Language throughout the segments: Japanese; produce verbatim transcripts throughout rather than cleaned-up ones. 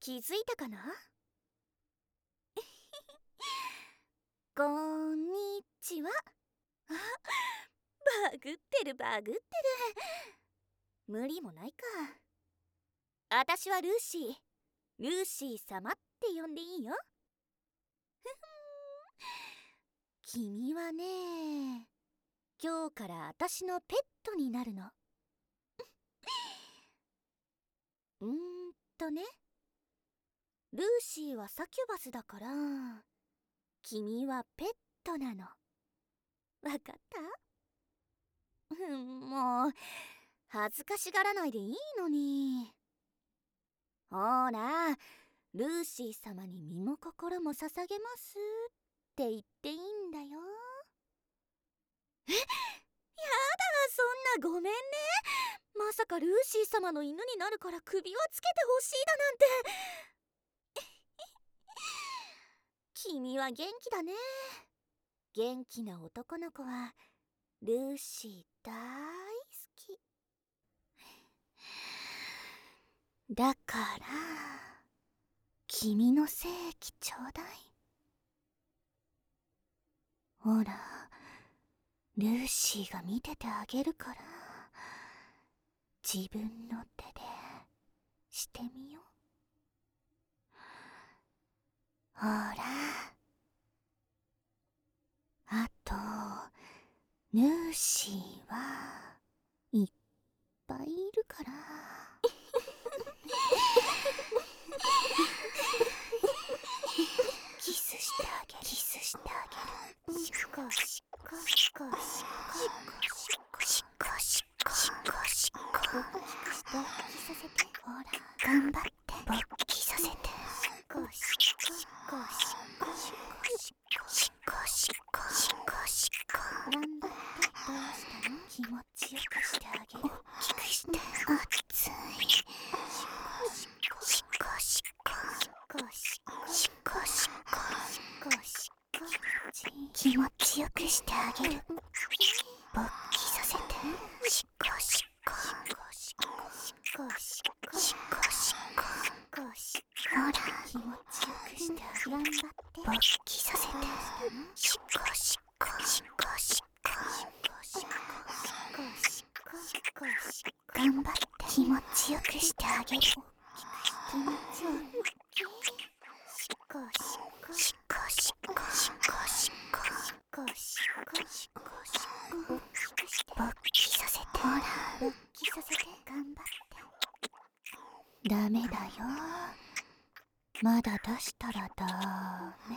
気づいたかな？こんにちは。あ、バグってるバグってる。無理もないか。あたしはルーシー。ルーシー様って呼んでいいよ。君はね、今日からあたしのペットになるの。うーんとね、ルーシーはサキュバスだから、君はペットなの。わかった？うん、もう恥ずかしがらないでいいのに。ほら、ルーシー様に身も心も捧げますって言っていいんだよ。え、やだ、そんなごめんね。まさかルーシー様の犬になるから首輪つけてほしいだなんて。君は元気だね。元気な男の子はルーシー大好きだから、君の精液ちょうだい。ほら、ルーシーが見ててあげるから、自分の手でしてみよう。ほら、あとルーシーはいっぱいいるからキスしてあげる、キスしてあげる。シコシコシコシコシコシコシコシコシコ。勃起して勃起させて。ほら、頑張って勃起させて。シコシコシコシコシコシコシコシコシコシコ。頑張って。どうしたの？気持ちよくしてあげる。大きくして。熱い。シコシコシコシコシコシコシコシコシコシコ。気持ちよくしてあげる。勃起させて。シコシコシコシコシコシコシコシコ。ほら、気持ちよくしてあげる。頑張って。勃起させて。シコシコシコシコシコシコシコシコシコ。頑張って。気持ちよくしてあげる。気持ちよく。シコシコシコシコシコシコシコシコシコシコ。大きくして勃起させて。ほら、勃起させて。頑張って。ダメだよ。まだ出したらダメ。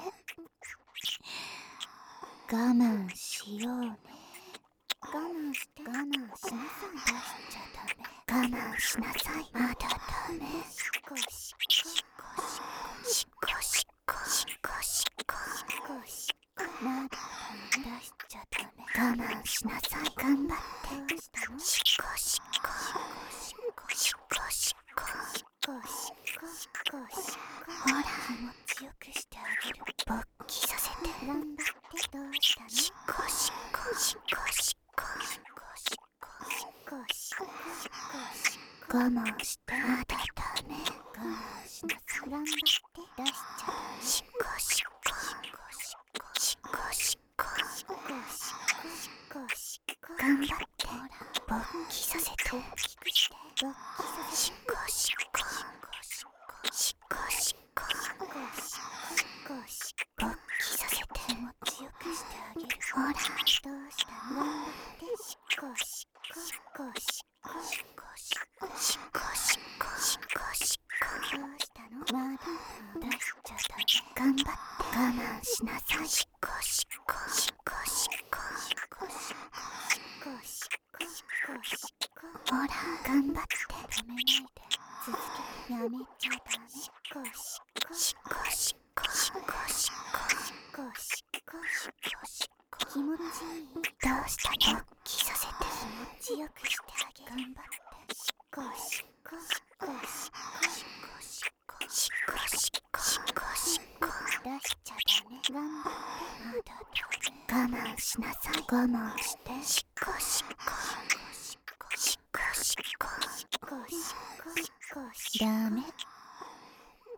我慢しようね。我慢して。我慢しなさい。出しちゃダメ。我慢しなさい。まだダメ。シコシコシコシコシコシコシコシコシコ。まだダメ。出しちゃダメ。我慢しなさい。頑張って。どうしたの？シコシコシコシコシコシコシコシコシコ。ほら、気持ちよくしてあげる。勃起させて。頑張って。どうしたの？シコシコシコシコシコシコシコシコシコ。我慢して。まだダメ。我慢しなさい。頑張って。出しちゃダメ。シコシコシコシコシコシコシコシコ。頑張って。ほら、勃起させて。大きくして。勃起させて。シコシコシコシコシコシコシコ。勃起させて。気持ちよくしてあげる。ほら、どうしたの？頑張って。シコシコシコシコシコシコシコシコシコシコ。どうしたの？まだ出しちゃダメ。頑張って。我慢しなさい。シコシコシコシコシコシコシコシコシコ。ほら、頑張って。止めないで。続けて。やめちゃダメ。シコシコシコシコシコシコシコシコシコシコ。気持ちいい？どうしたの？勃起させて。気持ちよくしてあげる。頑張って。シコシコシコシコシコシコシコシコシコシコ。出しちゃダメ。頑張って。まだダメ。我慢しなさい。我慢して。シコシコシコシコシコシコシコシコシコ。ダメ。出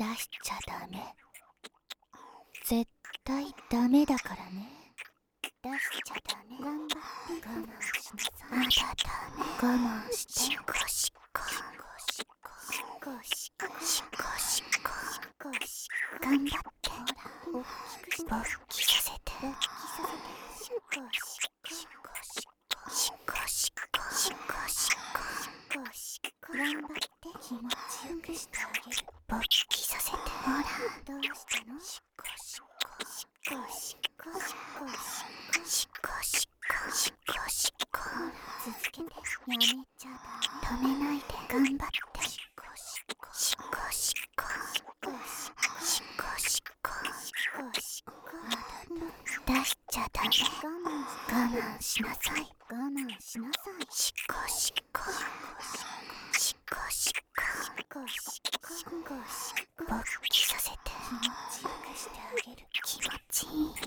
しちゃダメ。絶対ダメだからね。出しちゃダメ。頑張って我慢しなさい。まだダメ。我慢して。しこしこしこしこしこしこしこしこ。頑張って。ほら、大きくして。勃起させて。勃起させて。しこしこしこしこしこしこしこしこしこ。頑張って気持ちよくしてあげる。勃起させて。ほら、どうしたの？しこしこしこしこしこしこしこしこしこしこ。続けて。やめちゃダメ。止めないで。頑張って。しこしこしこしこしこしこしこしこしこ。出しちゃダメ。我慢しなさい。我慢しなさい。しこしこしこしこしこしこしこ。勃起させて。気持ちよくしてあげる。気持ちいい。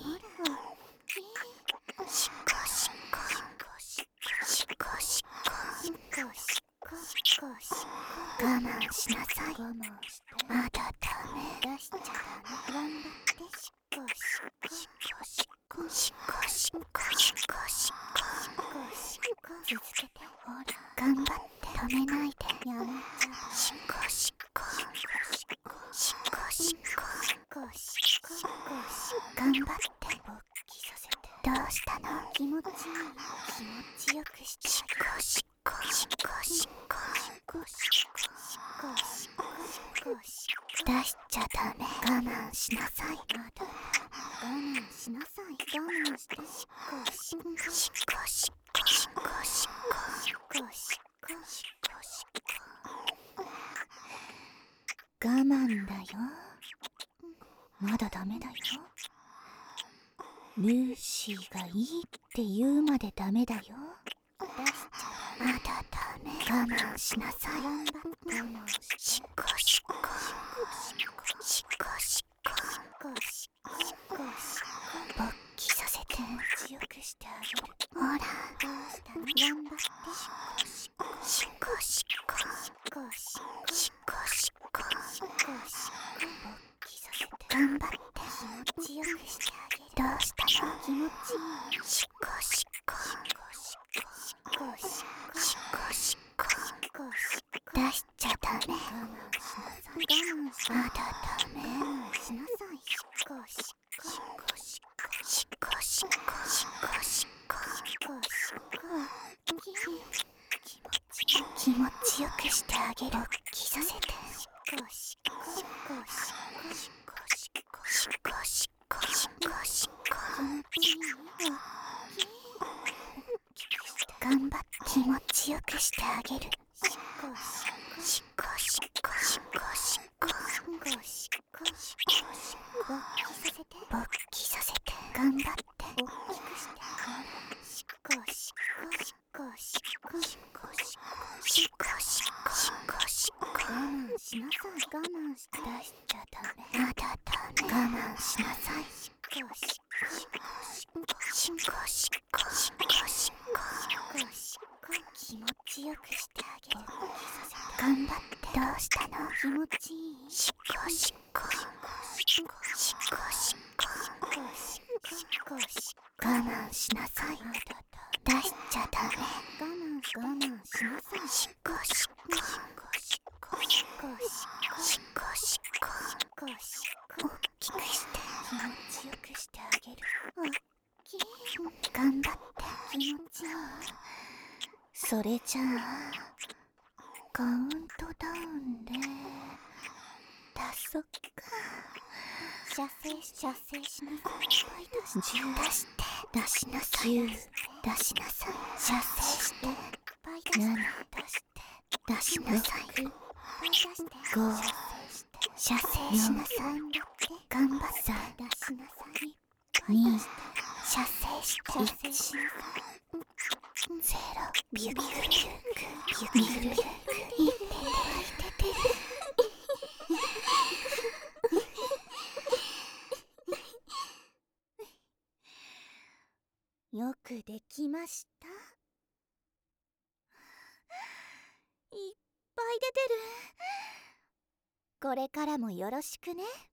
しこしこしこしこしこしこしこしこ。我慢しなさい。我慢して。まだダメ。出しちゃダメ。頑張って。しこしこしこしこしこしこしこしこしこ。続けて。ほら、頑張って。止めないで。やめちゃダメ。しこしこしこしこしこしこしこしこ。頑張って。勃起させて。どうしたの？気持ちいい。気持ちよくして。しこしこしこしこしこしこしこしこしこ。出しちゃダメ。我慢しなさい。まだ我慢しなさい。我慢して。しこしこしこしこしこしこしこしこしこしこ。我慢だよ。まだダメだよ。ルーシーがいいって言うまでダメだよ。出しちゃダメ。まだダメ。我慢しなさい。頑張って。我慢して。しこしこしこしこしこしこしこしこ。勃起させて。気持ちよくしてあげる。ほら、どうしたの？頑張って。しこしこしこしこしこしこしこしこしこ。勃起させて。頑張って。気持ちよくしてあげる。どうしたの？気持ちいい。しこしこしこしこしこしこしこしこしこ。出しちゃダメ。我慢しなさい。我慢しまだダメ。我慢しなさい。しこしこしこしこしこしこしこしこしこしこ。気持ちよくしてあげる。勃起させて。しこしこしこしこしこしこしこしこしこしこ。頑張って気持ちよくしてあげる。しこしこしこしこしこしこしこしこしこ。勃起させて。頑張って。大きくして。しこしこしこしこしこしこしこしこしこしこ。我慢しなさい。我慢して。出しちゃダメ。まだダメ。我慢しなさい。しこしこしこしこしこしこしこしこしこ。気持ちよくしてあげる。頑張って。どうしたの？気持ちいい。しこしこしこしこしこしこしこ。我慢しなさい。出しちゃダメ。我慢我慢しなさい。しこしこしこしこしこしこしこしこ。大きくして。気持ちよくしてあげる。大きい。頑張って。気持ちいい。それじゃあカウントダウンで出そっか。射精し射精しなさい。じゅう出して出しなさい。きゅう出しなさい。射精してなな出して出しなさい。ご射精しなさい。頑張って出しなさい。に射精していちゼロビュビュビュビュビュビュビュいってていてる。よくできました。いっぱい出てる。 これからもよろしくね。